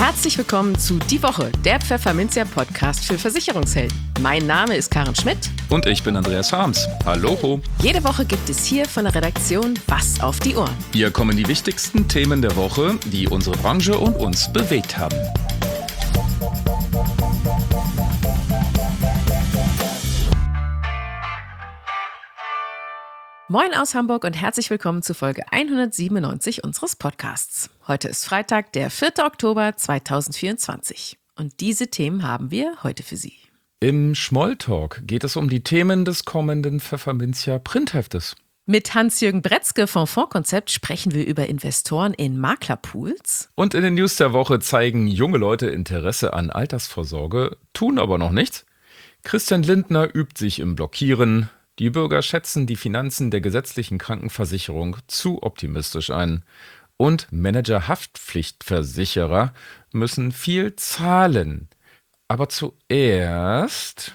Herzlich willkommen zu Die Woche, der Pfefferminzia Podcast für Versicherungshelden. Mein Name ist Karen Schmidt. Und ich bin Andreas Harms. Hallo. Jede Woche gibt es hier von der Redaktion was auf die Ohren. Hier kommen die wichtigsten Themen der Woche, die unsere Branche und uns bewegt haben. Moin aus Hamburg und herzlich willkommen zu Folge 197 unseres Podcasts. Heute ist Freitag, der 4. Oktober 2024. Und diese Themen haben wir heute für Sie. Im Schmolltalk geht es um die Themen des kommenden Pfefferminzia Printheftes. Mit Hans-Jürgen Bretzke vom Fondskonzept sprechen wir über Investoren in Maklerpools. Und in den News der Woche zeigen junge Leute Interesse an Altersvorsorge, tun aber noch nichts. Christian Lindner übt sich im Blockieren. Die Bürger schätzen die Finanzen der gesetzlichen Krankenversicherung zu optimistisch ein. Und Manager-Haftpflichtversicherer müssen viel zahlen. Aber zuerst...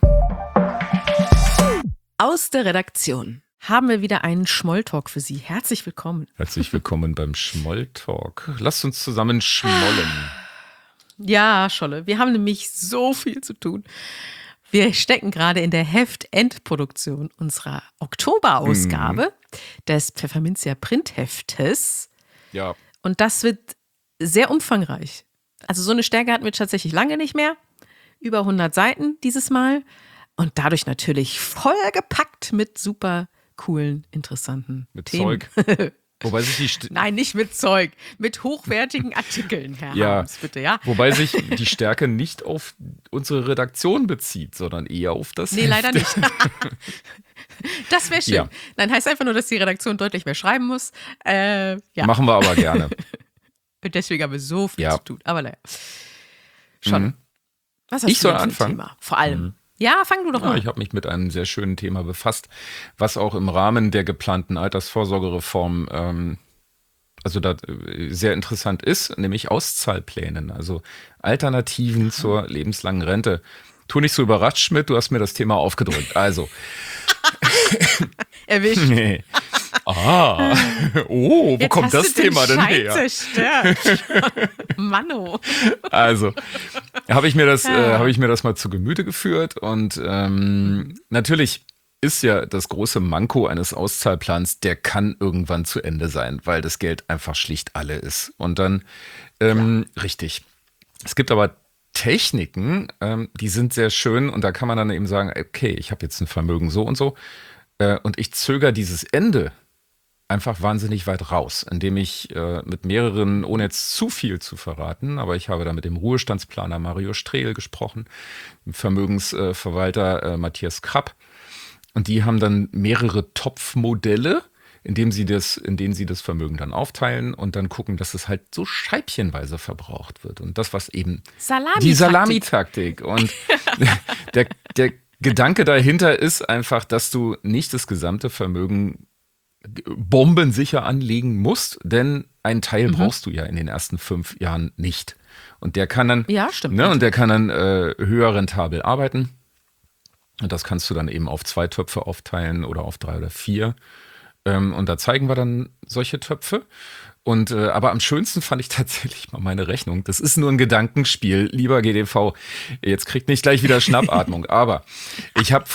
Aus der Redaktion haben wir wieder einen Schmolltalk für Sie. Herzlich willkommen. Herzlich willkommen beim Schmolltalk. Lasst uns zusammen schmollen. Ja, Scholle, wir haben nämlich so viel zu tun. Wir stecken gerade in der Heftendproduktion unserer Oktoberausgabe des Pfefferminzia Printheftes. Ja. Und das wird sehr umfangreich. Also so eine Stärke hatten wir tatsächlich lange nicht mehr. Über 100 Seiten dieses Mal. Und dadurch natürlich vollgepackt mit super coolen, interessanten Themen. Zeug. Wobei sich Nein, nicht mit Zeug, mit hochwertigen Artikeln, Herr Harms, bitte, ja. Wobei sich die Stärke nicht auf unsere Redaktion bezieht, sondern eher auf das Nee, Heft. leider nicht. Das wäre schön. Ja. Nein, heißt einfach nur, dass die Redaktion deutlich mehr schreiben muss. Ja. Machen wir aber gerne. Und deswegen haben wir so viel Ja. zu tun. Aber naja. Schon. Was hast Ich du soll denn für ein anfangen? Thema? Vor allem. Ja, fang du doch Ja, mal. ich habe mich mit einem sehr schönen Thema befasst, was auch im Rahmen der geplanten Altersvorsorgereform sehr interessant ist, nämlich Auszahlplänen, also Alternativen zur lebenslangen Rente. Tu nicht so überrascht, Schmidt, du hast mir das Thema aufgedrückt. Also. Erwischt. Nee. Wo Jetzt kommt hast das du den Thema denn Schein her? Zerstört. Manno. Also, habe ich mir das mal zu Gemüte geführt und natürlich ist ja das große Manko eines Auszahlplans, der kann irgendwann zu Ende sein, weil das Geld einfach schlicht alle ist. Und dann, richtig. Es gibt aber Techniken, die sind sehr schön und da kann man dann eben sagen, okay, ich habe jetzt ein Vermögen so und so und ich zögere dieses Ende einfach wahnsinnig weit raus, indem ich mit mehreren, ohne jetzt zu viel zu verraten, aber ich habe da mit dem Ruhestandsplaner Mario Strehl gesprochen, dem Vermögensverwalter Matthias Krapp, und die haben dann mehrere Topfmodelle, in denen sie das Vermögen dann aufteilen und dann gucken, dass es halt so scheibchenweise verbraucht wird. Und das, was eben die Salamitaktik. Und der Gedanke dahinter ist einfach, dass du nicht das gesamte Vermögen bombensicher anlegen musst, denn einen Teil brauchst du ja in den ersten 5 Jahren nicht. Und der kann dann, stimmt. Und der kann dann höher rentabel arbeiten. Und das kannst du dann eben auf 2 Töpfe aufteilen oder auf 3 oder 4. Und da zeigen wir dann solche Töpfe. Und aber am schönsten fand ich tatsächlich mal meine Rechnung. Das ist nur ein Gedankenspiel, lieber GDV. Jetzt kriegt nicht gleich wieder Schnappatmung. Aber ich habe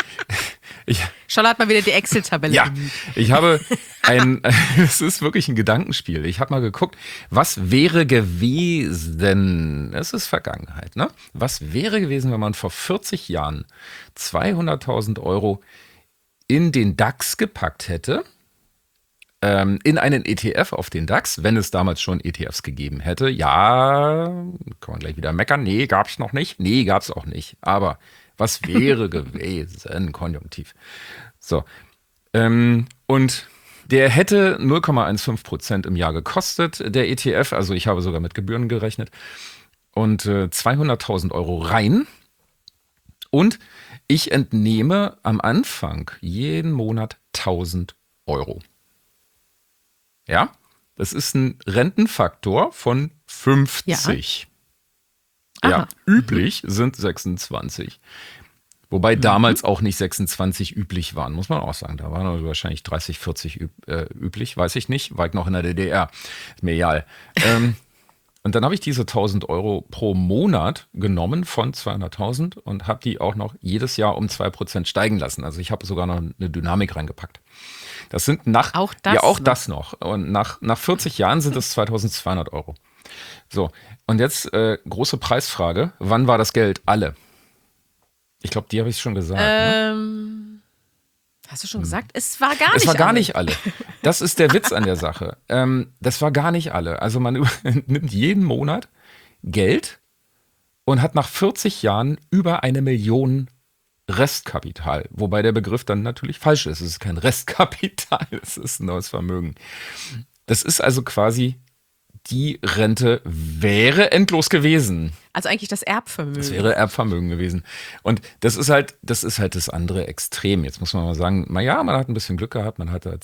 Scholle hat mal wieder die Excel-Tabelle. Ja, ich habe es ist wirklich ein Gedankenspiel. Ich habe mal geguckt, was wäre gewesen, es ist Vergangenheit, ne? Was wäre gewesen, wenn man vor 40 Jahren 200.000 Euro in den DAX gepackt hätte, in einen ETF auf den DAX, wenn es damals schon ETFs gegeben hätte. Ja, kann man gleich wieder meckern. Nee, gab es noch nicht. Nee, gab es auch nicht. Aber was wäre gewesen? Konjunktiv. So. Und der hätte 0,15% im Jahr gekostet, der ETF. Also ich habe sogar mit Gebühren gerechnet. Und 200.000 Euro rein. Und ich entnehme am Anfang jeden Monat 1.000 Euro. Ja, das ist ein Rentenfaktor von 50. Ja, üblich sind 26. Wobei damals auch nicht 26 üblich waren, muss man auch sagen. Da waren also wahrscheinlich 30, 40 üblich, weiß ich nicht. War ich noch in der DDR. Ist mir egal. Und dann habe ich diese 1.000 Euro pro Monat genommen von 200.000 und habe die auch noch jedes Jahr um 2% steigen lassen. Also ich habe sogar noch eine Dynamik reingepackt. Das sind Auch das auch noch. das noch. Und nach 40 Jahren sind es 2.200 Euro. So, und jetzt große Preisfrage. Wann war das Geld alle? Ich glaube, die habe ich schon gesagt. Ne? Hast du schon gesagt? Es war gar nicht Es war gar alle. nicht alle. Das ist der Witz an der Sache. Das war gar nicht alle. Also man nimmt jeden Monat Geld und hat nach 40 Jahren über 1 Million Restkapital. Wobei der Begriff dann natürlich falsch ist. Es ist kein Restkapital, es ist ein neues Vermögen. Das ist also quasi, die Rente wäre endlos gewesen. Also eigentlich das Erbvermögen. Das wäre Erbvermögen gewesen. Und das ist halt das andere Extrem. Jetzt muss man mal sagen, naja, man hat ein bisschen Glück gehabt. Man hat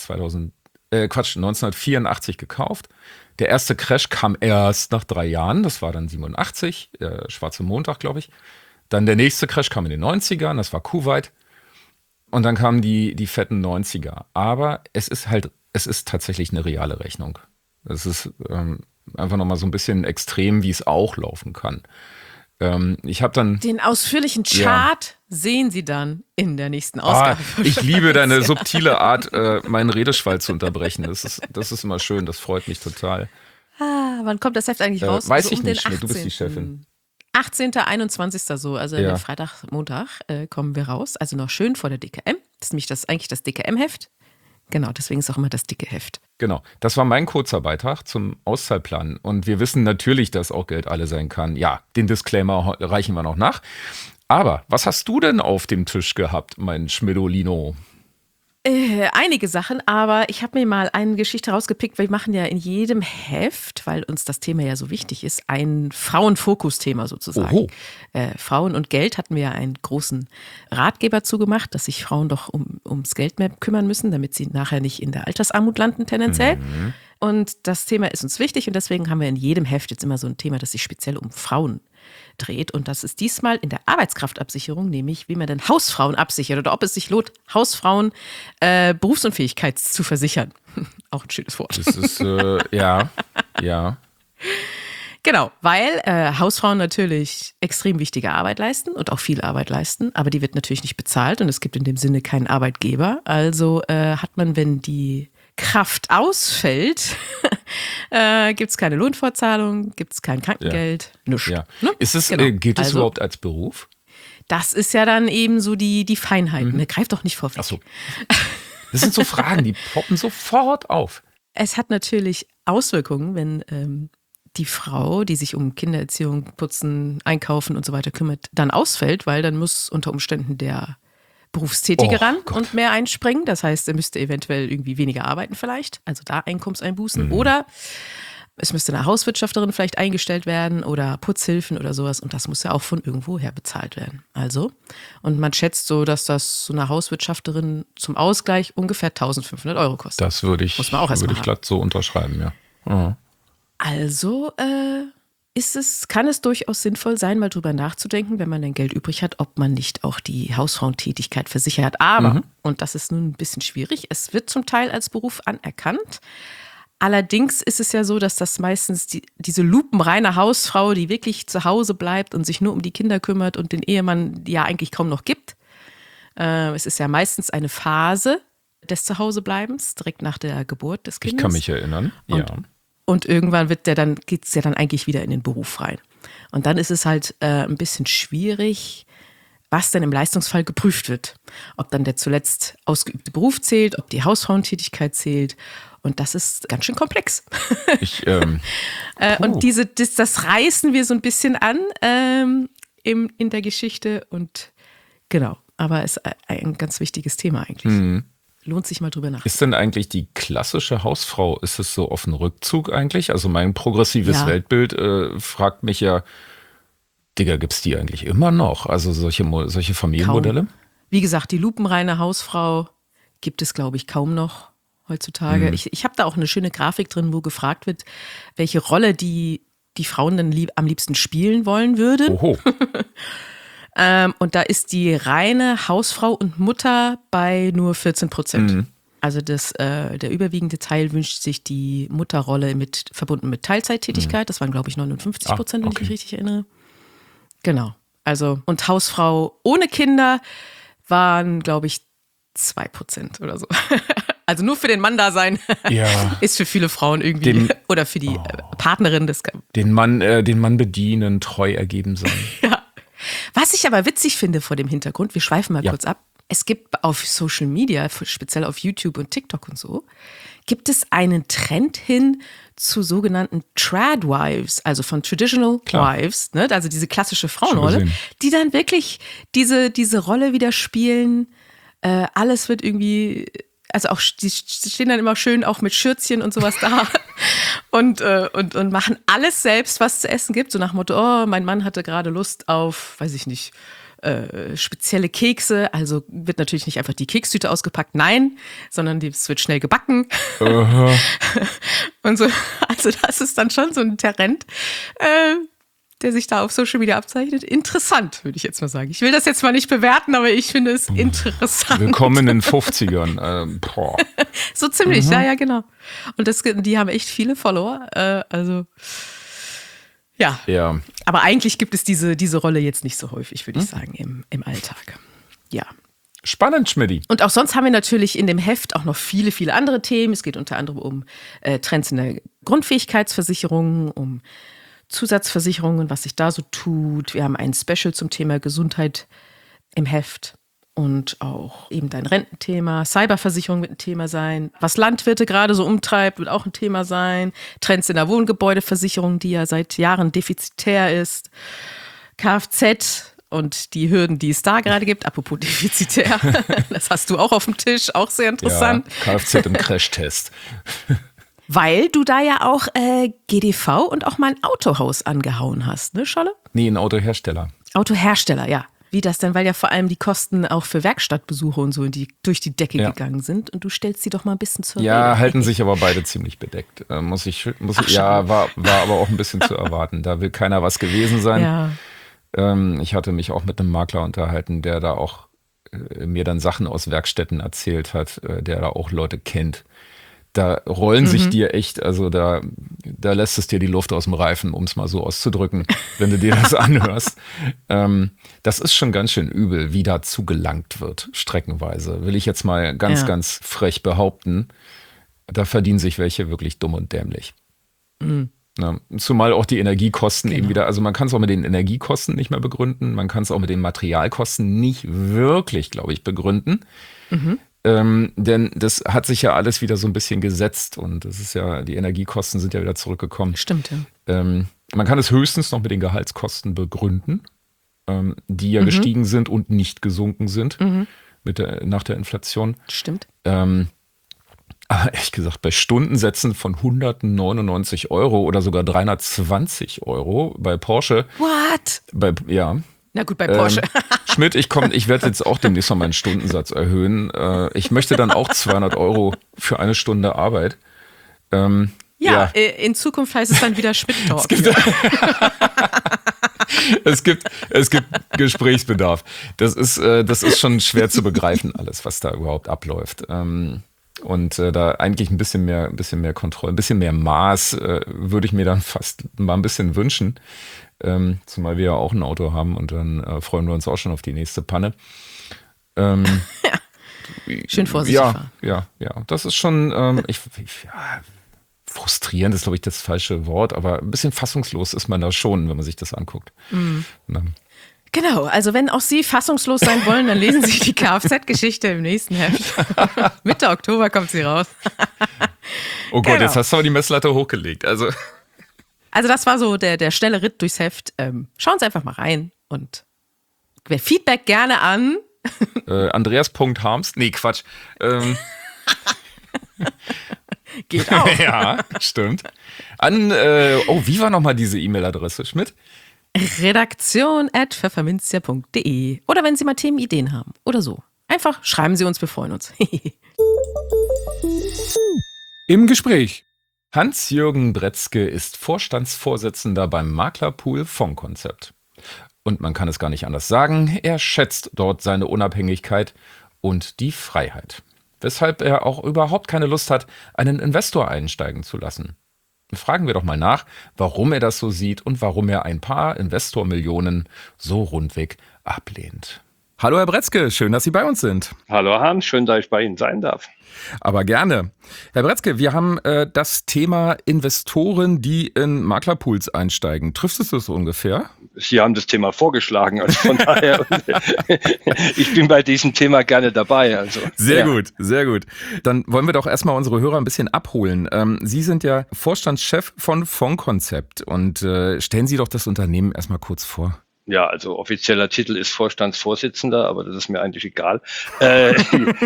1984 gekauft. Der erste Crash kam erst nach 3 Jahren. Das war dann 87, Schwarze Montag, glaube ich. Dann der nächste Crash kam in den 90ern. Das war Kuwait. Und dann kamen die fetten 90er. Aber es ist tatsächlich eine reale Rechnung. Es ist einfach nochmal so ein bisschen extrem, wie es auch laufen kann. Ich habe dann Den ausführlichen Chart sehen Sie dann in der nächsten Ausgabe. Ich liebe deine subtile Art, meinen Redeschwall zu unterbrechen. Das ist immer schön, das freut mich total. Wann kommt das Heft eigentlich raus? Weiß Also ich den nicht, du bist die Chefin. 18., 21. so, also Ja. Freitag, Montag kommen wir raus. Also noch schön vor der DKM. Das ist nämlich eigentlich das DKM-Heft. Genau, deswegen ist auch immer das dicke Heft. Genau, das war mein kurzer Beitrag zum Auszahlplan. Und wir wissen natürlich, dass auch Geld alle sein kann. Ja, den Disclaimer reichen wir noch nach. Aber was hast du denn auf dem Tisch gehabt, mein Schmidolino? Einige Sachen, aber ich habe mir mal eine Geschichte rausgepickt, weil wir machen ja in jedem Heft, weil uns das Thema ja so wichtig ist, ein Frauenfokusthema sozusagen. Oho. Frauen und Geld hatten wir ja einen großen Ratgeber zugemacht, dass sich Frauen doch ums Geld mehr kümmern müssen, damit sie nachher nicht in der Altersarmut landen tendenziell. Und das Thema ist uns wichtig und deswegen haben wir in jedem Heft jetzt immer so ein Thema, das sich speziell um Frauen dreht. Und das ist diesmal in der Arbeitskraftabsicherung, nämlich wie man denn Hausfrauen absichert oder ob es sich lohnt, Hausfrauen Berufsunfähigkeit zu versichern. Auch ein schönes Wort. Das ist, ja. Genau, weil Hausfrauen natürlich extrem wichtige Arbeit leisten und auch viel Arbeit leisten, aber die wird natürlich nicht bezahlt und es gibt in dem Sinne keinen Arbeitgeber. Also hat man, wenn die Kraft ausfällt, gibt es keine Lohnfortzahlung, gibt es kein Krankengeld, nichts. Ja. Ne? Gilt es Also, überhaupt als Beruf? Das ist ja dann eben so die Feinheiten. Ne? Greift doch nicht vor. Ach so. Das sind so Fragen, die poppen sofort auf. Es hat natürlich Auswirkungen, wenn die Frau, die sich um Kindererziehung, Putzen, Einkaufen und so weiter kümmert, dann ausfällt, weil dann muss unter Umständen der Berufstätige ran und mehr einspringen. Das heißt, er müsste eventuell irgendwie weniger arbeiten vielleicht, also da Einkommenseinbußen. Oder es müsste eine Hauswirtschafterin vielleicht eingestellt werden oder Putzhilfen oder sowas. Und das muss ja auch von irgendwoher bezahlt werden. Also, und man schätzt so, dass das so eine Hauswirtschafterin zum Ausgleich ungefähr 1.500 Euro kostet. Das würde ich glatt so unterschreiben, ja. Mhm. Also kann es durchaus sinnvoll sein, mal drüber nachzudenken, wenn man dann Geld übrig hat, ob man nicht auch die Hausfrauentätigkeit versichert. Aber, und das ist nun ein bisschen schwierig, es wird zum Teil als Beruf anerkannt. Allerdings ist es ja so, dass das meistens diese lupenreine Hausfrau, die wirklich zu Hause bleibt und sich nur um die Kinder kümmert und den Ehemann ja eigentlich kaum noch gibt. Es ist ja meistens eine Phase des Zuhausebleibens, direkt nach der Geburt des Kindes. Ich kann mich erinnern, Und irgendwann geht es ja dann eigentlich wieder in den Beruf rein. Und dann ist es halt ein bisschen schwierig, was denn im Leistungsfall geprüft wird. Ob dann der zuletzt ausgeübte Beruf zählt, ob die Hausfrauentätigkeit zählt. Und das ist ganz schön komplex. Und das reißen wir so ein bisschen an in der Geschichte. Und genau, aber es ist ein ganz wichtiges Thema eigentlich. Lohnt sich mal drüber nach. Ist denn eigentlich die klassische Hausfrau, ist es so auf den Rückzug eigentlich? Also mein progressives Weltbild fragt mich ja, Digga, gibt's die eigentlich immer noch? Also solche Familienmodelle? Kaum. Wie gesagt, die lupenreine Hausfrau gibt es, glaube ich, kaum noch heutzutage. Ich habe da auch eine schöne Grafik drin, wo gefragt wird, welche Rolle die Frauen dann am liebsten spielen wollen würden. Oho. Und da ist die reine Hausfrau und Mutter bei nur 14%. Also der überwiegende Teil wünscht sich die Mutterrolle verbunden mit Teilzeittätigkeit. Das waren, glaube ich, 59%, wenn ich mich richtig erinnere. Genau. Also, und Hausfrau ohne Kinder waren, glaube ich, 2% oder so. Also nur für den Mann da sein ist für viele Frauen irgendwie, oder für die Partnerin des. Den Mann bedienen, treu ergeben sein. Ja. Was ich aber witzig finde vor dem Hintergrund, wir schweifen mal kurz ab. Es gibt auf Social Media, speziell auf YouTube und TikTok und so, gibt es einen Trend hin zu sogenannten Tradwives, also von Traditional Wives, ne? Also diese klassische Frauenrolle, die dann wirklich diese Rolle wieder spielen. Alles wird irgendwie, also auch, die stehen dann immer schön auch mit Schürzchen und sowas da und machen alles selbst, was zu essen gibt. So nach dem Motto, oh, mein Mann hatte gerade Lust auf, weiß ich nicht, spezielle Kekse, also wird natürlich nicht einfach die Kekstüte ausgepackt, nein, sondern es wird schnell gebacken. Und so, also das ist dann schon so ein Trend, der sich da auf Social Media abzeichnet. Interessant, würde ich jetzt mal sagen. Ich will das jetzt mal nicht bewerten, aber ich finde es interessant. Willkommen in den 50ern. So ziemlich, ja, genau. Und die haben echt viele Follower, also ja. Aber eigentlich gibt es diese Rolle jetzt nicht so häufig, würde ich sagen, im Alltag. Ja. Spannend, Schmidti. Und auch sonst haben wir natürlich in dem Heft auch noch viele, viele andere Themen. Es geht unter anderem um Trends in der Grundfähigkeitsversicherung, um Zusatzversicherungen, was sich da so tut. Wir haben ein Special zum Thema Gesundheit im Heft. Und auch eben dein Rententhema, Cyberversicherung wird ein Thema sein. Was Landwirte gerade so umtreibt, wird auch ein Thema sein. Trends in der Wohngebäudeversicherung, die ja seit Jahren defizitär ist. Kfz und die Hürden, die es da gerade gibt. Apropos defizitär, das hast du auch auf dem Tisch, auch sehr interessant. Ja, Kfz im Crashtest. Weil du da ja auch GDV und auch mal ein Autohaus angehauen hast, ne, Scholle? Nee, ein Autohersteller. Autohersteller, ja. Wie das denn? Weil ja vor allem die Kosten auch für Werkstattbesuche und so durch die Decke gegangen sind. Und du stellst sie doch mal ein bisschen zur Rede. Ja, halten sich aber beide ziemlich bedeckt. War aber auch ein bisschen zu erwarten. Da will keiner was gewesen sein. Ja. Ich hatte mich auch mit einem Makler unterhalten, der da auch mir dann Sachen aus Werkstätten erzählt hat, der da auch Leute kennt. Da rollen sich dir echt, also da lässt es dir die Luft aus dem Reifen, um es mal so auszudrücken, wenn du dir das anhörst. Das ist schon ganz schön übel, wie dazu gelangt wird, streckenweise. Will ich jetzt mal ganz frech behaupten. Da verdienen sich welche wirklich dumm und dämlich. Ja, zumal auch die Energiekosten eben wieder, also man kann es auch mit den Energiekosten nicht mehr begründen, man kann es auch mit den Materialkosten nicht wirklich, glaube ich, begründen. Denn das hat sich ja alles wieder so ein bisschen gesetzt und das ist ja, die Energiekosten sind ja wieder zurückgekommen. Stimmt, ja. Man kann es höchstens noch mit den Gehaltskosten begründen, die ja gestiegen sind und nicht gesunken sind nach der Inflation. Stimmt. Aber ehrlich gesagt, bei Stundensätzen von 199 Euro oder sogar 320 Euro bei Porsche. What? Na gut, bei Porsche. Schmidt, ich werde jetzt auch demnächst noch meinen Stundensatz erhöhen. Ich möchte dann auch 200 Euro für eine Stunde Arbeit. In Zukunft heißt es dann wieder Schmidt-Talk. Es gibt Gesprächsbedarf. Das ist schon schwer zu begreifen, alles, was da überhaupt abläuft. Und da eigentlich ein bisschen mehr Kontrolle, ein bisschen mehr Maß würde ich mir dann fast mal ein bisschen wünschen. Zumal wir ja auch ein Auto haben und dann freuen wir uns auch schon auf die nächste Panne. Schön vorsichtig fahren. Ja, das ist schon frustrierend ist, glaube ich, das falsche Wort, aber ein bisschen fassungslos ist man da schon, wenn man sich das anguckt. Genau, also wenn auch Sie fassungslos sein wollen, dann lesen Sie die Kfz-Geschichte im nächsten Heft. Mitte Oktober kommt sie raus. Oh Gott, jetzt hast du aber die Messlatte hochgelegt. Also das war so der schnelle Ritt durchs Heft. Schauen Sie einfach mal rein und Feedback gerne an. Andreas.harms. Nee, Quatsch. Geht auch. Ja, stimmt. Wie war nochmal diese E-Mail-Adresse, Schmidt? redaktion@pfefferminzia.de. Oder wenn Sie mal Themenideen haben oder so. Einfach schreiben Sie uns, wir freuen uns. Im Gespräch. Hans-Jürgen Bretzke ist Vorstandsvorsitzender beim Maklerpool Fondskonzept. Und man kann es gar nicht anders sagen, er schätzt dort seine Unabhängigkeit und die Freiheit. weshalb er auch überhaupt keine Lust hat, einen Investor einsteigen zu lassen. Fragen wir doch mal nach, warum er das so sieht und warum er ein paar Investormillionen so rundweg ablehnt. Hallo Herr Bretzke, schön, dass Sie bei uns sind. Hallo Hans, schön, dass ich bei Ihnen sein darf. Aber gerne. Herr Bretzke, wir haben das Thema Investoren, die in Maklerpools einsteigen. Trifft es das so ungefähr? Sie haben das Thema vorgeschlagen, also von daher, ich bin bei diesem Thema gerne dabei. Also, sehr gut, sehr gut. Dann wollen wir doch erstmal unsere Hörer ein bisschen abholen. Sie sind ja Vorstandschef von Fondskonzept und stellen Sie doch das Unternehmen erstmal kurz vor. Ja, also offizieller Titel ist Vorstandsvorsitzender, aber das ist mir eigentlich egal. Das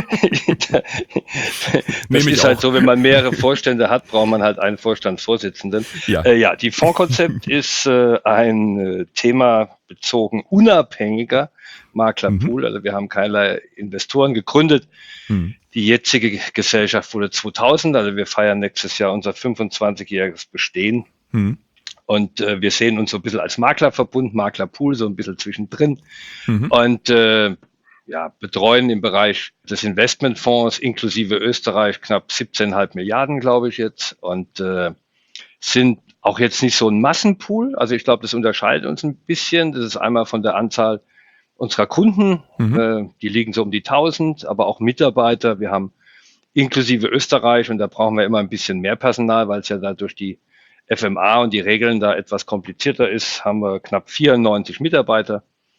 ist halt so, wenn man mehrere Vorstände hat, braucht man halt einen Vorstandsvorsitzenden. Ja, die Fondskonzept ist ein themabezogen unabhängiger Maklerpool. Also wir haben keinerlei Investoren gegründet. Die jetzige Gesellschaft wurde 2000, also wir feiern nächstes Jahr unser 25-jähriges Bestehen. Und wir sehen uns so ein bisschen als Maklerverbund, Maklerpool, so ein bisschen zwischendrin. Und betreuen im Bereich des Investmentfonds inklusive Österreich knapp 17,5 Milliarden, glaube ich jetzt. Und sind auch jetzt nicht so ein Massenpool. Also ich glaube, das unterscheidet uns ein bisschen. Das ist einmal von der Anzahl unserer Kunden. Die liegen so um die 1000, aber auch Mitarbeiter. Wir haben inklusive Österreich, und da brauchen wir immer ein bisschen mehr Personal, weil es ja da durch die FMA und die Regeln da etwas komplizierter ist, haben wir knapp 94 Mitarbeiter,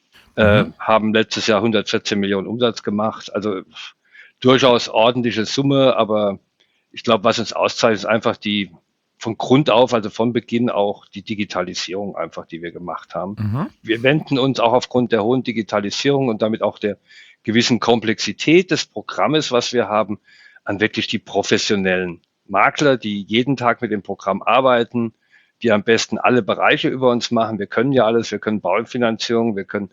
haben letztes Jahr 114 Millionen Umsatz gemacht. Also durchaus ordentliche Summe, aber ich glaube, was uns auszeichnet, ist einfach die von Grund auf, also von Beginn auch die Digitalisierung einfach, die wir gemacht haben. Wir wenden uns auch aufgrund der hohen Digitalisierung und damit auch der gewissen Komplexität des Programmes, was wir haben, an wirklich die professionellen Makler, die jeden Tag mit dem Programm arbeiten, die am besten alle Bereiche über uns machen. Wir können ja alles, wir können Baufinanzierung, wir können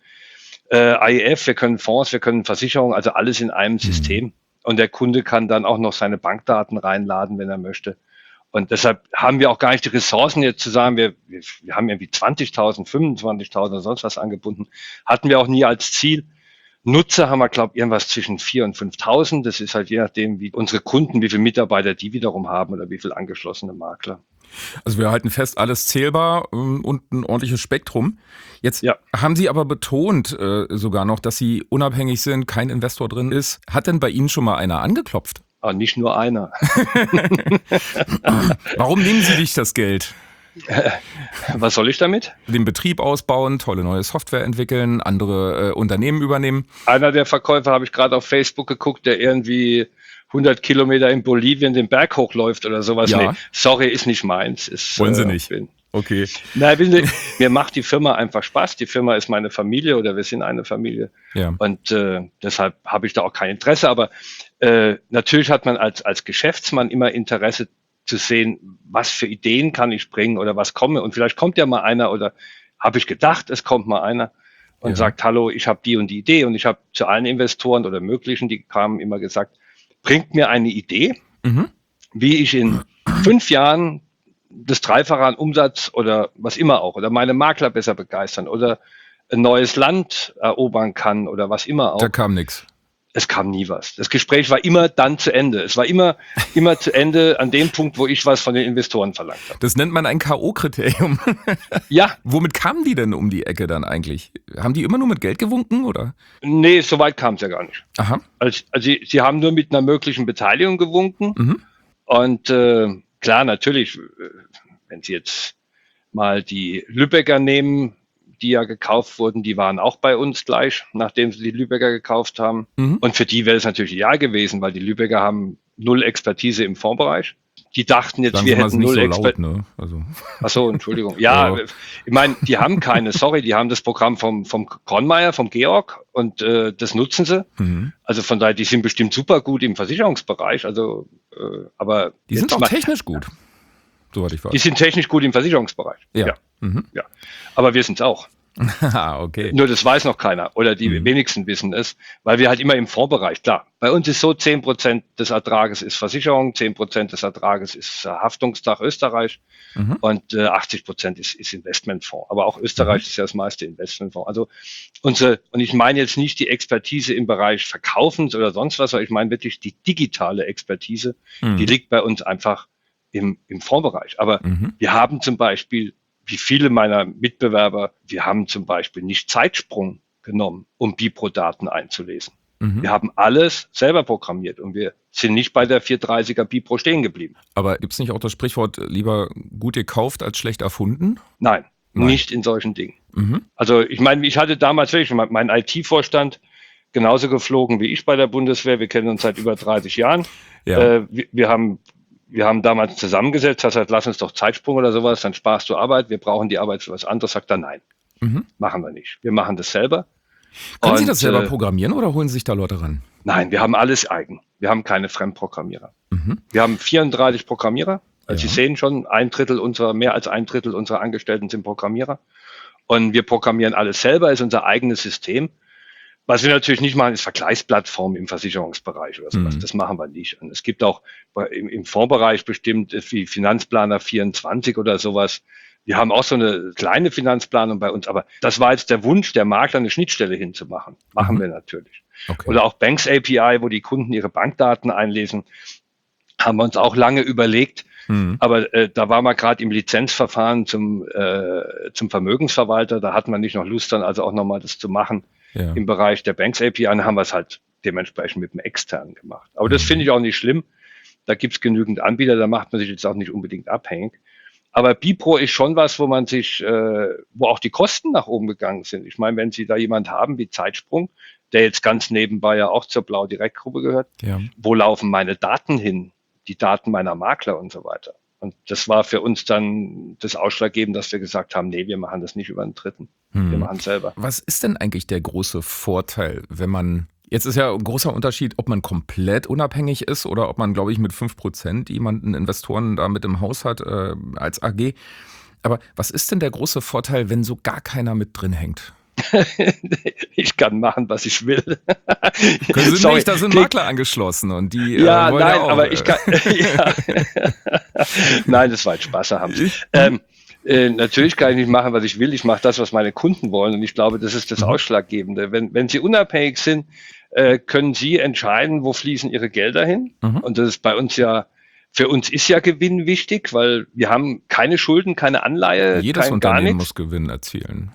AIF, wir können Fonds, wir können Versicherungen, also alles in einem System. Und der Kunde kann dann auch noch seine Bankdaten reinladen, wenn er möchte. Und deshalb haben wir auch gar nicht die Ressourcen jetzt zu sagen, wir haben irgendwie 20.000, 25.000 oder sonst was angebunden. Hatten wir auch nie als Ziel. Nutzer haben wir, glaube ich, irgendwas zwischen 4.000 und 5.000. Das ist halt je nachdem, wie unsere Kunden, wie viele Mitarbeiter die wiederum haben oder wie viele angeschlossene Makler. Also wir halten fest, alles zählbar und ein ordentliches Spektrum. Jetzt haben Sie aber betont sogar noch, dass Sie unabhängig sind, kein Investor drin ist. Hat denn bei Ihnen schon mal einer angeklopft? Ah, nicht nur einer. Warum nehmen Sie sich das Geld? Was soll ich damit? Den Betrieb ausbauen, tolle neue Software entwickeln, andere Unternehmen übernehmen. Einer der Verkäufer habe ich gerade auf Facebook geguckt, der irgendwie 100 Kilometer in Bolivien den Berg hochläuft oder sowas. Ja. Nee, sorry, ist nicht meins. Wollen Sie nicht? Okay. Nein, mir macht die Firma einfach Spaß. Die Firma ist meine Familie oder wir sind eine Familie. Ja. Und deshalb habe ich da auch kein Interesse. Aber natürlich hat man als Geschäftsmann immer Interesse zu sehen, was für Ideen kann ich bringen oder was komme. Und vielleicht kommt ja mal einer oder habe ich gedacht, es kommt mal einer und sagt, hallo, ich habe die und die Idee. Und ich habe zu allen Investoren oder möglichen, die kamen, immer gesagt, bringt mir eine Idee, wie ich in 5 Jahren das Dreifache an Umsatz oder was immer auch, oder meine Makler besser begeistern oder ein neues Land erobern kann oder was immer auch. Da kam nichts. Es kam nie was. Das Gespräch war immer dann zu Ende. Es war immer zu Ende an dem Punkt, wo ich was von den Investoren verlangt habe. Das nennt man ein K.O.-Kriterium. Ja. Womit kamen die denn um die Ecke dann eigentlich? Haben die immer nur mit Geld gewunken, oder? Nee, so weit kam es ja gar nicht. Aha. Also sie haben nur mit einer möglichen Beteiligung gewunken. Und klar, natürlich, wenn Sie jetzt mal die Lübecker nehmen, die ja gekauft wurden, die waren auch bei uns gleich, nachdem sie die Lübecker gekauft haben. Und für die wäre es natürlich ideal gewesen, weil die Lübecker haben 0 Expertise im Fondsbereich. Die dachten jetzt, wir hätten 0 Expertise. Ne? Also. Ach so, Entschuldigung. Ja, ich meine, die haben die haben das Programm vom Kornmeier, vom Georg und das nutzen sie. Also von daher, die sind bestimmt super gut im Versicherungsbereich. Also, aber die sind auch technisch gut, soweit ich weiß. Die sind technisch gut im Versicherungsbereich. Ja. Ja. Aber wir sind es auch. Okay. Nur das weiß noch keiner oder die wenigsten wissen es, weil wir halt immer im Fondsbereich, klar, bei uns ist so 10% des Ertrages ist Versicherung, 10% des Ertrages ist Haftungsdach Österreich und 80% ist Investmentfonds. Aber auch Österreich ist ja das meiste Investmentfonds. Also und ich meine jetzt nicht die Expertise im Bereich Verkaufens oder sonst was, sondern ich meine wirklich die digitale Expertise, die liegt bei uns einfach im Fondsbereich. Aber wir haben zum Beispiel, wie viele meiner Mitbewerber, wir haben zum Beispiel nicht Zeitsprung genommen, um Bipro-Daten einzulesen. Wir haben alles selber programmiert und wir sind nicht bei der 430er Bipro stehen geblieben. Aber gibt es nicht auch das Sprichwort, lieber gut gekauft als schlecht erfunden? Nein. Nicht in solchen Dingen. Also ich meine, ich hatte damals wirklich meinen IT-Vorstand genauso geflogen wie ich bei der Bundeswehr. Wir kennen uns seit über 30 Jahren. Ja. Wir haben damals zusammengesetzt, hat gesagt, lass uns doch Zeitsprung oder sowas, dann sparst du Arbeit, wir brauchen die Arbeit für was anderes. Sagt er, nein, machen wir nicht. Wir machen das selber. Können Sie das selber programmieren oder holen Sie sich da Leute ran? Nein, wir haben alles eigen. Wir haben keine Fremdprogrammierer. Wir haben 34 Programmierer. Also Sie sehen schon, mehr als ein Drittel unserer Angestellten sind Programmierer. Und wir programmieren alles selber, ist unser eigenes System. Was wir natürlich nicht machen, ist Vergleichsplattformen im Versicherungsbereich oder sowas. Das machen wir nicht. Und es gibt auch im Fondsbereich bestimmt wie Finanzplaner 24 oder sowas. Wir haben auch so eine kleine Finanzplanung bei uns, aber das war jetzt der Wunsch der Makler, eine Schnittstelle hinzumachen. Machen wir natürlich. Okay. Oder auch Banks API, wo die Kunden ihre Bankdaten einlesen, haben wir uns auch lange überlegt. Aber da war man gerade im Lizenzverfahren zum Vermögensverwalter. Da hat man nicht noch Lust, dann also auch nochmal das zu machen. Ja. Im Bereich der Banks API, dann haben wir es halt dementsprechend mit dem Externen gemacht. Aber das finde ich auch nicht schlimm. Da gibt es genügend Anbieter, da macht man sich jetzt auch nicht unbedingt abhängig. Aber Bipro ist schon was, wo man sich, wo auch die Kosten nach oben gegangen sind. Ich meine, wenn Sie da jemand haben wie Zeitsprung, der jetzt ganz nebenbei ja auch zur Blau-Direkt-Gruppe gehört, wo laufen meine Daten hin? Die Daten meiner Makler und so weiter. Und das war für uns dann das Ausschlaggebende, dass wir gesagt haben, nee, wir machen das nicht über einen Dritten. Wir machen es selber. Was ist denn eigentlich der große Vorteil, wenn man, jetzt ist ja ein großer Unterschied, ob man komplett unabhängig ist oder ob man, glaube ich, mit 5% jemanden Investoren da mit im Haus hat als AG. Aber was ist denn der große Vorteil, wenn so gar keiner mit drin hängt? Ich kann machen, was ich will. Können Sie nicht, da sind Makler angeschlossen und die wollen nein, auch, aber ich kann. Nein, das war ein Spaß, Herr Hammes. Natürlich kann ich nicht machen, was ich will. Ich mache das, was meine Kunden wollen und ich glaube, das ist das Ausschlaggebende. Wenn Sie unabhängig sind, können Sie entscheiden, wo fließen Ihre Gelder hin. Und das ist bei uns ja. Für uns ist ja Gewinn wichtig, weil wir haben keine Schulden, keine Anleihe, jedes Unternehmen muss Gewinn erzielen.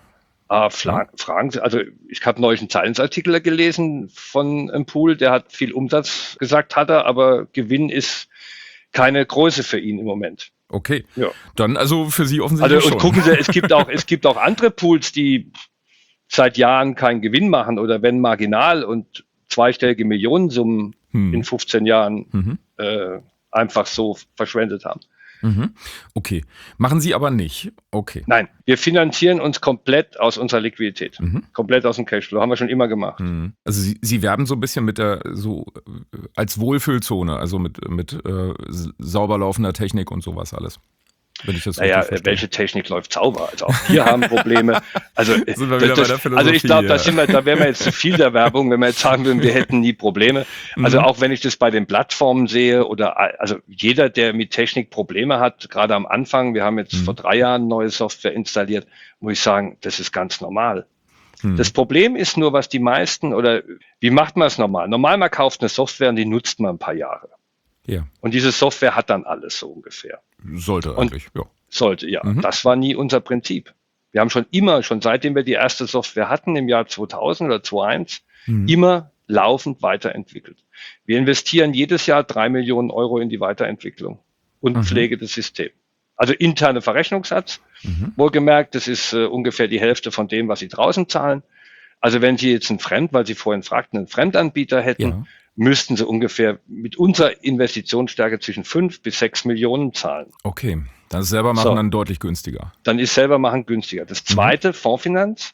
Fragen Sie, also ich habe neulich einen Zeitungsartikel gelesen von einem Pool, der hat viel Umsatz gesagt, hat er, aber Gewinn ist keine Größe für ihn im Moment. Okay, ja. Dann also für Sie offensichtlich schon. Und gucken Sie, es gibt auch andere Pools, die seit Jahren keinen Gewinn machen oder wenn marginal und zweistellige Millionensummen in 15 Jahren einfach so verschwendet haben. Okay, machen Sie aber nicht. Okay. Nein, wir finanzieren uns komplett aus unserer Liquidität, komplett aus dem Cashflow, haben wir schon immer gemacht. Also Sie werben so ein bisschen mit als Wohlfühlzone, also mit sauber laufender Technik und sowas alles. Wenn ich das welche Technik läuft sauber? Also auch wir haben Probleme. Also, sind wir wieder bei der Philosophie, also ich glaube, da wären wir jetzt zu viel der Werbung, wenn wir jetzt sagen würden, wir hätten nie Probleme. Also auch wenn ich das bei den Plattformen sehe also jeder, der mit Technik Probleme hat, gerade am Anfang, wir haben jetzt vor 3 Jahren neue Software installiert, muss ich sagen, das ist ganz normal. Das Problem ist nur, was die meisten wie macht man es normal? Normal, man kauft eine Serie und die nutzt man ein paar Jahre. Ja. Und diese Software hat dann alles so ungefähr. Sollte eigentlich, ja. Sollte, ja. Das war nie unser Prinzip. Wir haben schon seitdem wir die erste Software hatten, im Jahr 2000 oder 2001, immer laufend weiterentwickelt. Wir investieren jedes Jahr 3 Millionen Euro in die Weiterentwicklung und Pflege des Systems. Also interne Verrechnungssatz, wohlgemerkt, das ist ungefähr die Hälfte von dem, was Sie draußen zahlen. Also wenn Sie jetzt weil Sie vorhin fragten, einen Fremdanbieter hätten, müssten Sie ungefähr mit unserer Investitionsstärke zwischen 5 bis 6 Millionen zahlen. Okay, dann ist selber machen dann deutlich günstiger. Dann ist selber machen günstiger. Das zweite, Fondsfinanz.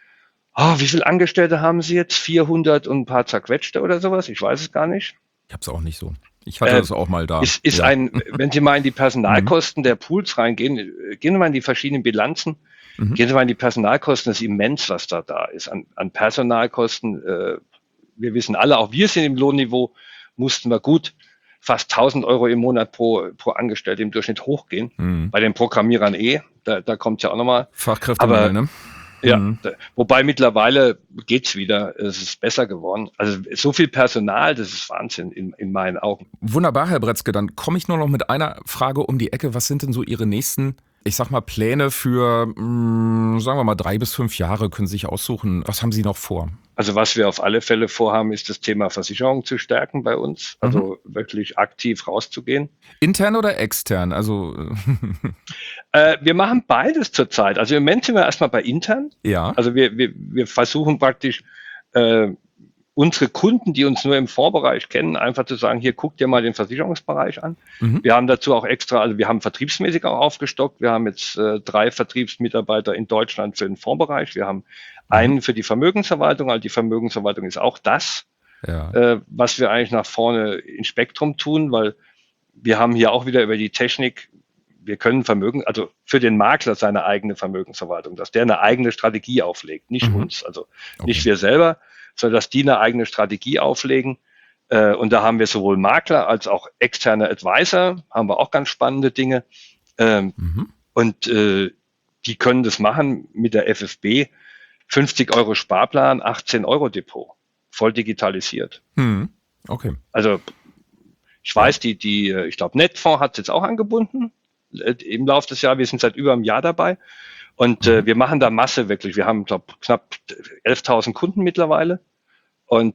Wie viele Angestellte haben Sie jetzt? 400 und ein paar zerquetschte oder sowas? Ich weiß es gar nicht. Ich habe es auch nicht so. Ich hatte das auch mal da. Wenn Sie mal in die Personalkosten der Pools reingehen, gehen wir mal in die verschiedenen Bilanzen. Gehen Sie mal in die Personalkosten, das ist immens, was da ist. An Personalkosten, wir wissen alle, auch wir sind im Lohnniveau, mussten wir gut fast 1.000 Euro im Monat pro Angestellte im Durchschnitt hochgehen. Bei den Programmierern da kommt es ja auch nochmal. Fachkräftemangel, ne? Ja, wobei mittlerweile geht's wieder, es ist besser geworden. Also so viel Personal, das ist Wahnsinn in meinen Augen. Wunderbar, Herr Bretzke, dann komme ich nur noch mit einer Frage um die Ecke. Was sind denn so Ihre nächsten, ich sag mal, Pläne für, sagen wir mal, 3 bis 5 Jahre, können Sie sich aussuchen. Was haben Sie noch vor? Also was wir auf alle Fälle vorhaben, ist das Thema Versicherung zu stärken bei uns. Also wirklich aktiv rauszugehen. Intern oder extern? Also wir machen beides zurzeit. Also im Moment sind wir erstmal bei intern. Ja. Also wir versuchen praktisch unsere Kunden, die uns nur im Vorbereich kennen, einfach zu sagen, hier guckt ihr mal den Versicherungsbereich an. Wir haben dazu auch extra, also wir haben vertriebsmäßig auch aufgestockt. Wir haben jetzt 3 Vertriebsmitarbeiter in Deutschland für den Fondsbereich. Wir haben einen für die Vermögensverwaltung. Also die Vermögensverwaltung ist auch das, was wir eigentlich nach vorne ins Spektrum tun, weil wir haben hier auch wieder über die Technik, wir können also für den Makler seine eigene Vermögensverwaltung, dass der eine eigene Strategie auflegt, nicht uns, also nicht wir selber, sondern dass die eine eigene Strategie auflegen. Und da haben wir sowohl Makler als auch externe Advisor, haben wir auch ganz spannende Dinge. Und die können das machen mit der FFB. 50 Euro Sparplan, 18 Euro Depot, voll digitalisiert. Okay. Also ich weiß, ich glaube, Netfonds hat es jetzt auch angebunden im Laufe des Jahres. Wir sind seit über einem Jahr dabei und wir machen da Masse wirklich. Wir haben, glaube ich, knapp 11.000 Kunden mittlerweile und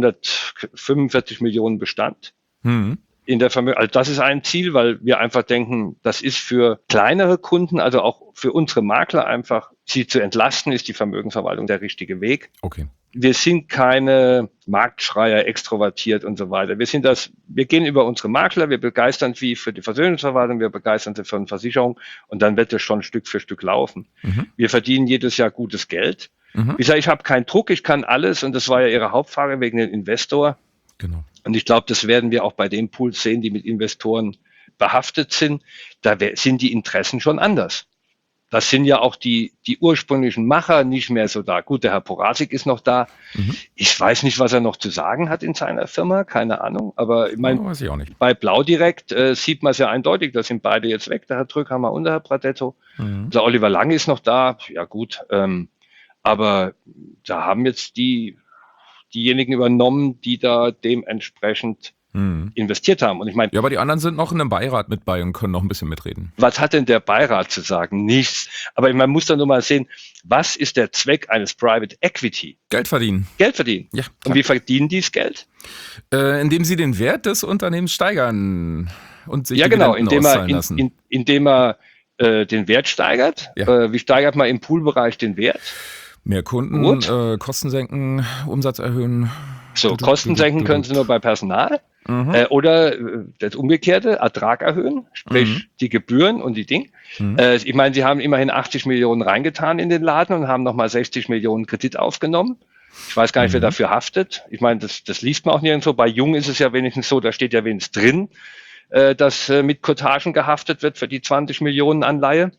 245 Millionen Bestand. In der Vermögen. Also das ist ein Ziel, weil wir einfach denken, das ist für kleinere Kunden, also auch für unsere Makler einfach, sie zu entlasten, ist die Vermögensverwaltung der richtige Weg. Okay. Wir sind keine Marktschreier, extrovertiert und so weiter. Wir gehen über unsere Makler, wir begeistern sie für die Vermögensverwaltung, wir begeistern sie für eine Versicherung und dann wird es schon Stück für Stück laufen. Wir verdienen jedes Jahr gutes Geld. Ich sage, ich habe keinen Druck, ich kann alles und das war ja Ihre Hauptfrage wegen dem Investor. Genau. Und ich glaube, das werden wir auch bei den Pools sehen, die mit Investoren behaftet sind. Da sind die Interessen schon anders. Das sind ja auch die ursprünglichen Macher nicht mehr so da. Gut, der Herr Porasik ist noch da. Ich weiß nicht, was er noch zu sagen hat in seiner Firma, keine Ahnung. Aber ich meine, weiß ich auch nicht. Bei Blau direkt sieht man es ja eindeutig, da sind beide jetzt weg, der Herr Drückhammer und der Herr Pradetto. Der Oliver Lang ist noch da, ja gut. Aber da haben jetzt diejenigen übernommen, die da dementsprechend investiert haben. Und ich meine, ja, aber die anderen sind noch in einem Beirat mit bei und können noch ein bisschen mitreden. Was hat denn der Beirat zu sagen? Nichts. Aber man muss dann nur mal sehen, was ist der Zweck eines Private Equity? Geld verdienen. Geld verdienen. Ja. Und wie verdienen die das Geld? Indem sie den Wert des Unternehmens steigern und sich Dividenden auszahlen lassen. Indem er den Wert steigert. Ja. Wie steigert man im Poolbereich den Wert? Mehr Kunden, Kosten senken, Umsatz erhöhen. So, Kosten senken können Sie nur bei Personal. Oder das Umgekehrte, Ertrag erhöhen, sprich die Gebühren und die Dinge. Ich meine, Sie haben immerhin 80 Millionen reingetan in den Laden und haben nochmal 60 Millionen Kredit aufgenommen. Ich weiß gar nicht, wer dafür haftet. Ich meine, das liest man auch nirgendwo. Bei Jung ist es ja wenigstens so, da steht ja wenigstens drin, dass mit Cottagen gehaftet wird für die 20 Millionen Anleihe.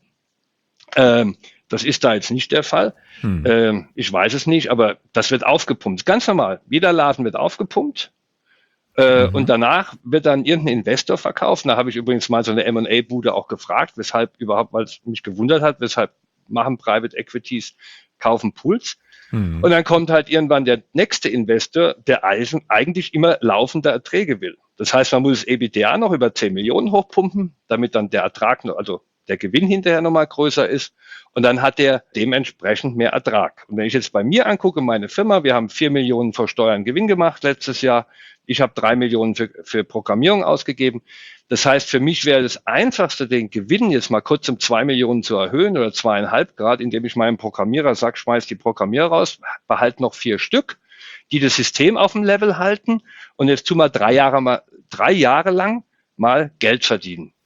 Das ist da jetzt nicht der Fall. Ich weiß es nicht, aber das wird aufgepumpt. Ganz normal. Jeder Laden wird aufgepumpt. Und danach wird dann irgendein Investor verkauft. Da habe ich übrigens mal so eine M&A-Bude auch gefragt, weshalb überhaupt, weil es mich gewundert hat, weshalb machen Private Equities, kaufen Pools. Und dann kommt halt irgendwann der nächste Investor, der eigentlich immer laufende Erträge will. Das heißt, man muss das EBITDA noch über 10 Millionen hochpumpen, damit dann der Ertrag, also der Gewinn hinterher nochmal größer ist. Und dann hat der dementsprechend mehr Ertrag. Und wenn ich jetzt bei mir angucke, meine Firma, wir haben 4 Millionen vor Steuern Gewinn gemacht letztes Jahr. Ich habe 3 Millionen für Programmierung ausgegeben. Das heißt, für mich wäre das Einfachste, den Gewinn jetzt mal kurz um 2 Millionen zu erhöhen oder 2,5 Grad, indem ich meinem Programmierer sage, schmeiß die Programmierer raus, behalte noch 4 Stück, die das System auf dem Level halten und jetzt tu mal 3 Jahre lang mal Geld verdienen.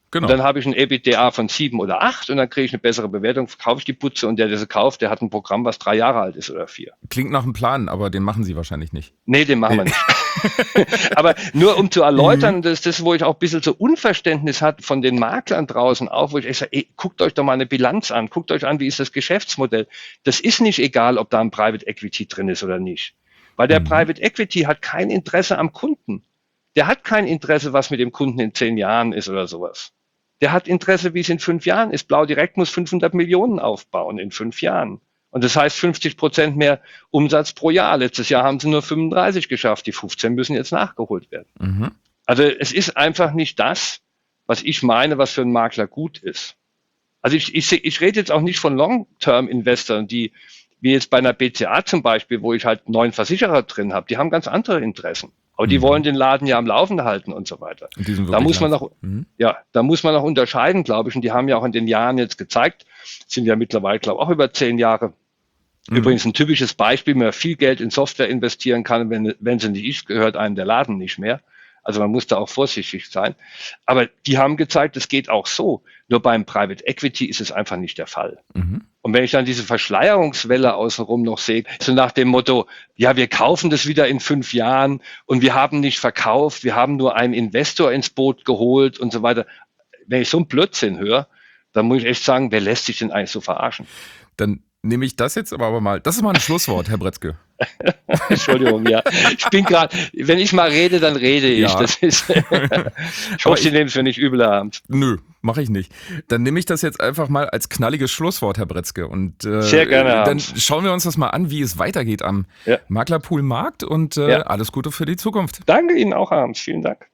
Genau. Und dann habe ich ein EBITDA von 7 oder 8 und dann kriege ich eine bessere Bewertung, verkaufe ich die Butze und der sie kauft, der hat ein Programm, was 3 Jahre alt ist oder 4. Klingt nach einem Plan, aber den machen Sie wahrscheinlich nicht. Nee, den machen wir nicht. Aber nur um zu erläutern, das, wo ich auch ein bisschen so Unverständnis hatte von den Maklern draußen auch, wo ich echt sage, guckt euch doch mal eine Bilanz an, guckt euch an, wie ist das Geschäftsmodell. Das ist nicht egal, ob da ein Private Equity drin ist oder nicht. Weil der Private Equity hat kein Interesse am Kunden. Der hat kein Interesse, was mit dem Kunden in 10 Jahren ist oder sowas. Der hat Interesse, wie es in 5 Jahren ist. Blau Direkt muss 500 Millionen aufbauen in 5 Jahren. Und das heißt 50% mehr Umsatz pro Jahr. Letztes Jahr haben sie nur 35 geschafft. Die 15 müssen jetzt nachgeholt werden. Mhm. Also es ist einfach nicht das, was ich meine, was für einen Makler gut ist. Also ich rede jetzt auch nicht von Long-Term-Investoren, die, wie jetzt bei einer BCA zum Beispiel, wo ich halt 9 Versicherer drin habe, die haben ganz andere Interessen. Aber die wollen den Laden ja am Laufen halten und so weiter. Da muss man noch, da muss man noch unterscheiden, glaube ich. Und die haben ja auch in den Jahren jetzt gezeigt, sind ja mittlerweile, glaube ich, auch über 10 Jahre. Übrigens ein typisches Beispiel, wenn man viel Geld in Software investieren kann, wenn sie nicht ist, gehört einem der Laden nicht mehr. Also man muss da auch vorsichtig sein. Aber die haben gezeigt, es geht auch so. Nur beim Private Equity ist es einfach nicht der Fall. Und wenn ich dann diese Verschleierungswelle außenrum noch sehe, so nach dem Motto, ja, wir kaufen das wieder in 5 Jahren und wir haben nicht verkauft, wir haben nur einen Investor ins Boot geholt und so weiter. Wenn ich so einen Blödsinn höre, dann muss ich echt sagen, wer lässt sich denn eigentlich so verarschen? Dann nehme ich das jetzt aber mal, das ist mal ein Schlusswort, Herr Bretzke. Entschuldigung, ja. Ich bin gerade, wenn ich mal rede, dann rede ich. Ja. Das ist, ich hoffe, Sie nehmen es mir nicht übel abends. Nö, mache ich nicht. Dann nehme ich das jetzt einfach mal als knalliges Schlusswort, Herr Bretzke. Und sehr gerne. Dann schauen wir uns das mal an, wie es weitergeht am Maklerpool Markt und alles Gute für die Zukunft. Danke Ihnen auch abends. Vielen Dank.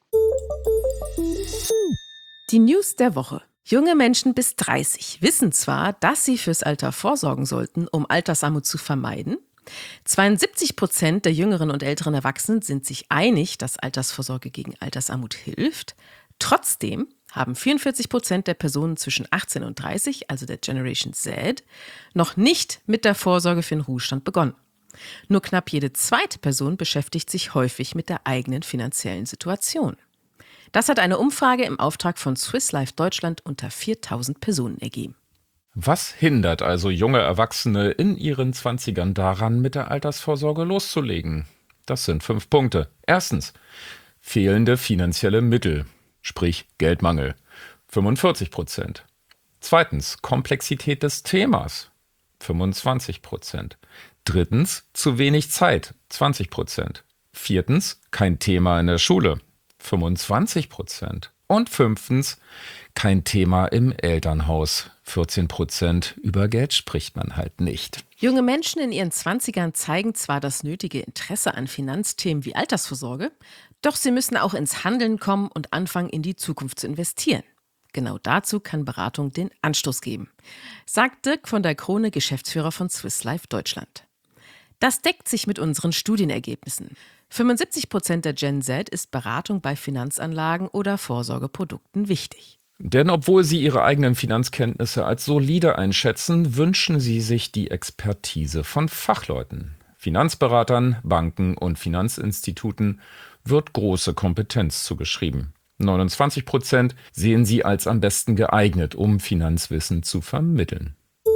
Die News der Woche. Junge Menschen bis 30 wissen zwar, dass sie fürs Alter vorsorgen sollten, um Altersarmut zu vermeiden. 72% der jüngeren und älteren Erwachsenen sind sich einig, dass Altersvorsorge gegen Altersarmut hilft. Trotzdem haben 44% der Personen zwischen 18 und 30, also der Generation Z, noch nicht mit der Vorsorge für den Ruhestand begonnen. Nur knapp jede zweite Person beschäftigt sich häufig mit der eigenen finanziellen Situation. Das hat eine Umfrage im Auftrag von Swiss Life Deutschland unter 4.000 Personen ergeben. Was hindert also junge Erwachsene in ihren 20ern daran, mit der Altersvorsorge loszulegen? Das sind 5 Punkte. Erstens, fehlende finanzielle Mittel, sprich Geldmangel, 45%. Zweitens, Komplexität des Themas, 25%. Drittens, zu wenig Zeit, 20%. Viertens, kein Thema in der Schule, 25%. Und 5. kein Thema im Elternhaus, 14%. Über Geld spricht man halt nicht. Junge Menschen in ihren 20ern zeigen zwar das nötige Interesse an Finanzthemen wie Altersvorsorge, doch sie müssen auch ins Handeln kommen und anfangen, in die Zukunft zu investieren. Genau dazu kann Beratung den Anstoß geben, sagt Dirk von der Krone, Geschäftsführer von Swiss Life Deutschland. Das deckt sich mit unseren Studienergebnissen. 75% der Gen Z ist Beratung bei Finanzanlagen oder Vorsorgeprodukten wichtig. Denn obwohl sie ihre eigenen Finanzkenntnisse als solide einschätzen, wünschen sie sich die Expertise von Fachleuten. Finanzberatern, Banken und Finanzinstituten wird große Kompetenz zugeschrieben. 29% sehen sie als am besten geeignet, um Finanzwissen zu vermitteln.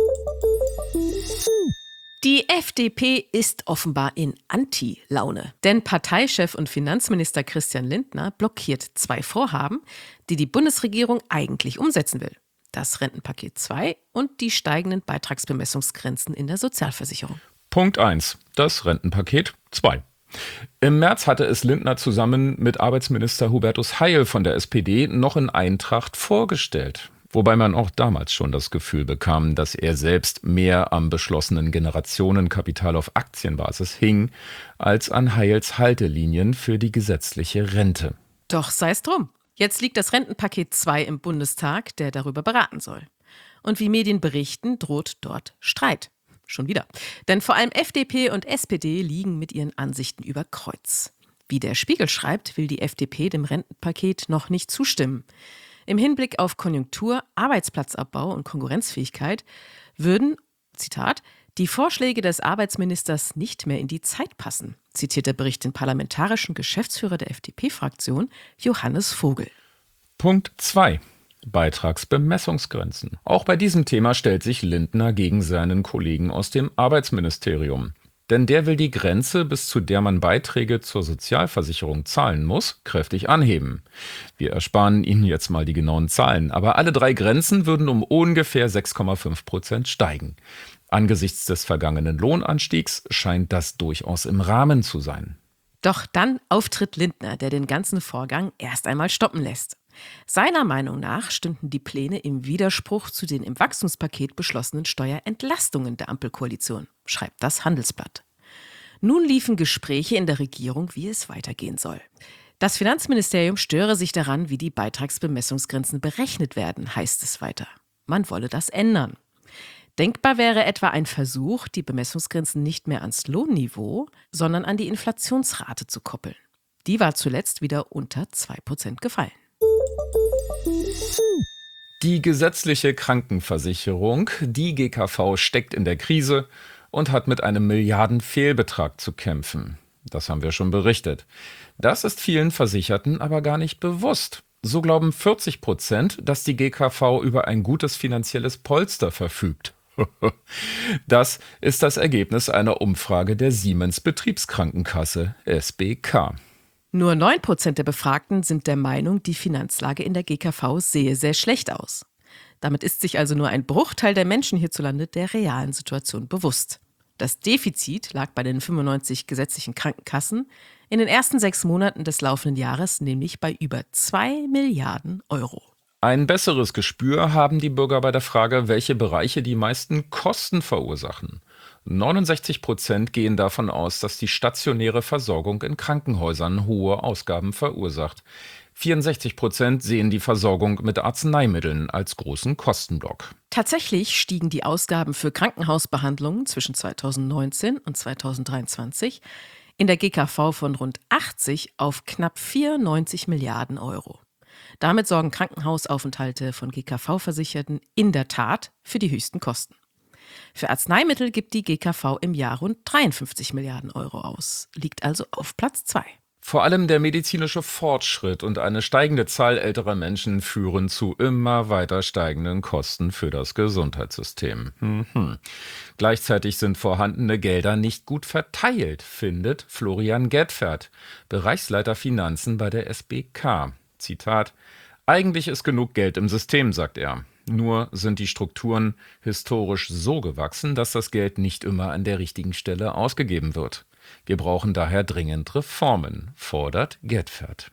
Die FDP ist offenbar in Anti-Laune. Denn Parteichef und Finanzminister Christian Lindner blockiert 2 Vorhaben, die die Bundesregierung eigentlich umsetzen will. Das Rentenpaket 2 und die steigenden Beitragsbemessungsgrenzen in der Sozialversicherung. Punkt 1. Das Rentenpaket 2. Im März hatte es Lindner zusammen mit Arbeitsminister Hubertus Heil von der SPD noch in Eintracht vorgestellt. Wobei man auch damals schon das Gefühl bekam, dass er selbst mehr am beschlossenen Generationenkapital auf Aktienbasis hing, als an Heils Haltelinien für die gesetzliche Rente. Doch sei es drum. Jetzt liegt das Rentenpaket 2 im Bundestag, der darüber beraten soll. Und wie Medien berichten, droht dort Streit. Schon wieder. Denn vor allem FDP und SPD liegen mit ihren Ansichten über Kreuz. Wie der Spiegel schreibt, will die FDP dem Rentenpaket noch nicht zustimmen. Im Hinblick auf Konjunktur, Arbeitsplatzabbau und Konkurrenzfähigkeit würden, Zitat, die Vorschläge des Arbeitsministers nicht mehr in die Zeit passen, zitiert der Bericht den parlamentarischen Geschäftsführer der FDP-Fraktion, Johannes Vogel. Punkt 2. Beitragsbemessungsgrenzen. Auch bei diesem Thema stellt sich Lindner gegen seinen Kollegen aus dem Arbeitsministerium. Denn der will die Grenze, bis zu der man Beiträge zur Sozialversicherung zahlen muss, kräftig anheben. Wir ersparen Ihnen jetzt mal die genauen Zahlen, aber alle 3 Grenzen würden um ungefähr 6,5% steigen. Angesichts des vergangenen Lohnanstiegs scheint das durchaus im Rahmen zu sein. Doch dann auftritt Lindner, der den ganzen Vorgang erst einmal stoppen lässt. Seiner Meinung nach stünden die Pläne im Widerspruch zu den im Wachstumspaket beschlossenen Steuerentlastungen der Ampelkoalition, schreibt das Handelsblatt. Nun liefen Gespräche in der Regierung, wie es weitergehen soll. Das Finanzministerium störe sich daran, wie die Beitragsbemessungsgrenzen berechnet werden, heißt es weiter. Man wolle das ändern. Denkbar wäre etwa ein Versuch, die Bemessungsgrenzen nicht mehr ans Lohnniveau, sondern an die Inflationsrate zu koppeln. Die war zuletzt wieder unter 2% gefallen. Die gesetzliche Krankenversicherung, die GKV, steckt in der Krise und hat mit einem Milliardenfehlbetrag zu kämpfen. Das haben wir schon berichtet. Das ist vielen Versicherten aber gar nicht bewusst. So glauben 40%, dass die GKV über ein gutes finanzielles Polster verfügt. Das ist das Ergebnis einer Umfrage der Siemens Betriebskrankenkasse, SBK. Nur 9% der Befragten sind der Meinung, die Finanzlage in der GKV sehe sehr schlecht aus. Damit ist sich also nur ein Bruchteil der Menschen hierzulande der realen Situation bewusst. Das Defizit lag bei den 95 gesetzlichen Krankenkassen in den ersten 6 Monaten des laufenden Jahres nämlich bei über 2 Milliarden Euro. Ein besseres Gespür haben die Bürger bei der Frage, welche Bereiche die meisten Kosten verursachen. 69% gehen davon aus, dass die stationäre Versorgung in Krankenhäusern hohe Ausgaben verursacht. 64% sehen die Versorgung mit Arzneimitteln als großen Kostenblock. Tatsächlich stiegen die Ausgaben für Krankenhausbehandlungen zwischen 2019 und 2023 in der GKV von rund 80 auf knapp 94 Milliarden Euro. Damit sorgen Krankenhausaufenthalte von GKV-Versicherten in der Tat für die höchsten Kosten. Für Arzneimittel gibt die GKV im Jahr rund 53 Milliarden Euro aus, liegt also auf Platz 2. Vor allem der medizinische Fortschritt und eine steigende Zahl älterer Menschen führen zu immer weiter steigenden Kosten für das Gesundheitssystem. Gleichzeitig sind vorhandene Gelder nicht gut verteilt, findet Florian Gedfert, Bereichsleiter Finanzen bei der SBK. Zitat: Eigentlich ist genug Geld im System, sagt er. Nur sind die Strukturen historisch so gewachsen, dass das Geld nicht immer an der richtigen Stelle ausgegeben wird. Wir brauchen daher dringend Reformen, fordert Gedfert.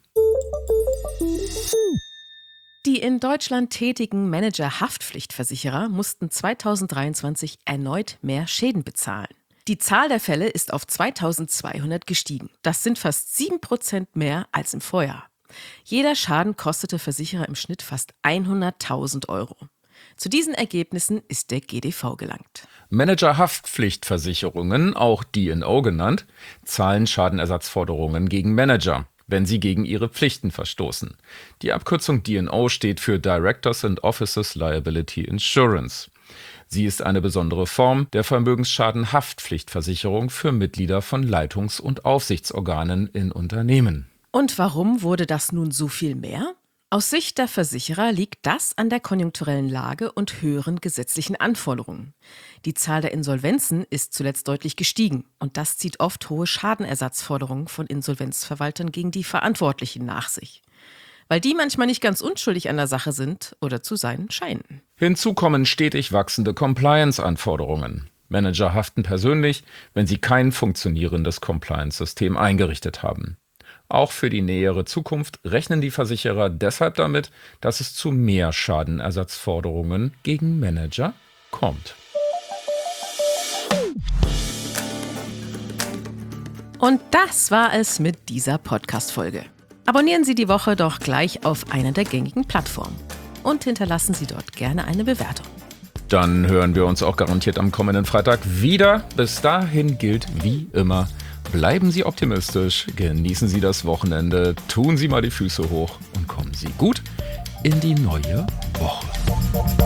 Die in Deutschland tätigen Manager-Haftpflichtversicherer mussten 2023 erneut mehr Schäden bezahlen. Die Zahl der Fälle ist auf 2200 gestiegen. Das sind fast 7% mehr als im Vorjahr. Jeder Schaden kostete Versicherer im Schnitt fast 100.000 Euro. Zu diesen Ergebnissen ist der GDV gelangt. Manager-Haftpflichtversicherungen, auch D&O genannt, zahlen Schadenersatzforderungen gegen Manager, wenn sie gegen ihre Pflichten verstoßen. Die Abkürzung D&O steht für Directors and Officers Liability Insurance. Sie ist eine besondere Form der Vermögensschaden-Haftpflichtversicherung für Mitglieder von Leitungs- und Aufsichtsorganen in Unternehmen. Und warum wurde das nun so viel mehr? Aus Sicht der Versicherer liegt das an der konjunkturellen Lage und höheren gesetzlichen Anforderungen. Die Zahl der Insolvenzen ist zuletzt deutlich gestiegen und das zieht oft hohe Schadenersatzforderungen von Insolvenzverwaltern gegen die Verantwortlichen nach sich. Weil die manchmal nicht ganz unschuldig an der Sache sind oder zu sein scheinen. Hinzu kommen stetig wachsende Compliance-Anforderungen. Manager haften persönlich, wenn sie kein funktionierendes Compliance-System eingerichtet haben. Auch für die nähere Zukunft rechnen die Versicherer deshalb damit, dass es zu mehr Schadenersatzforderungen gegen Manager kommt. Und das war es mit dieser Podcast-Folge. Abonnieren Sie die Woche doch gleich auf einer der gängigen Plattformen und hinterlassen Sie dort gerne eine Bewertung. Dann hören wir uns auch garantiert am kommenden Freitag wieder. Bis dahin gilt wie immer: Bleiben Sie optimistisch, genießen Sie das Wochenende, tun Sie mal die Füße hoch und kommen Sie gut in die neue Woche.